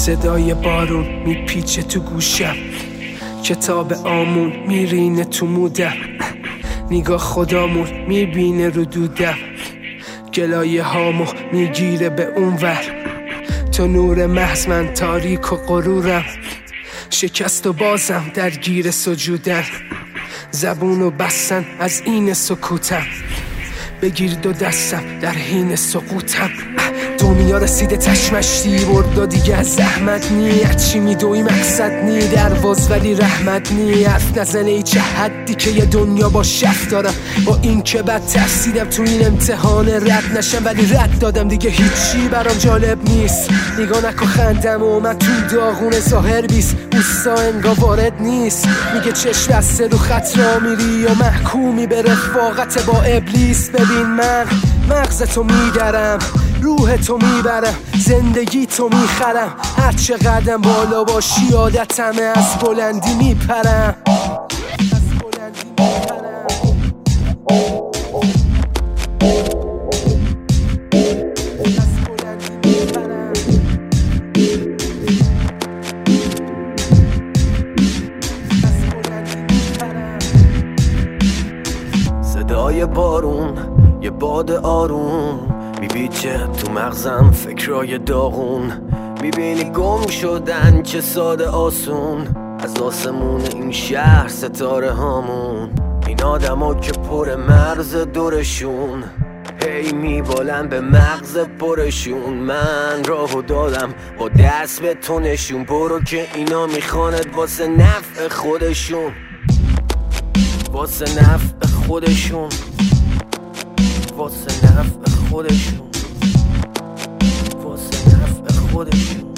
صدای بارون میپیچه تو گوشم، کتاب آمون میرینه تو مودم، نگاه خدامون میبینه رو دودم، گلایه هامو میگیره به اونور، تو نور محض من تاریک و غرورم، شکست و بازم درگیر سجودن، زبونو بستن از این سکوتم، بگیر دو دستم در حین سقوطم. دنیا رسیده تشمشتی برد و دیگه از زحمت نی، چی میدوی مقصد نی درواز ولی رحمت نی، حرف نزنه ای چه حدی که یه دنیا با شف دارم، با این که بد ترسیدم تو این امتحان رد نشم ولی رد دادم، دیگه هیچی برام جالب نیست، نگاه نکن خندم و من تو داغون ظاهر بیست، اوستا انگا وارد نیست، میگه چشم بسته رو خط را میری و محکومی به رفاقت با ابلیس. ببین من مغزتو میدرم، روح تو میبرم، زندگی تو میخرم، هر چه قدم بالا باشی عادتمه از بلندی میپرم. صدای بارون یه باد آروم میپیچه تو مغزم، فکرای داغون میبینی گم شدن چه ساده آسون، از آسمون این شهر ستاره هامون، این آدم ها که پر مرز دورشون هی میبالن به مغز پرشون، من راهو دادم با دست به تو نشون، برو که اینا میخواند واسه نفع خودشون، واسه نفع خودشون، واسه نفع خودشون، واسه نفع خودشون.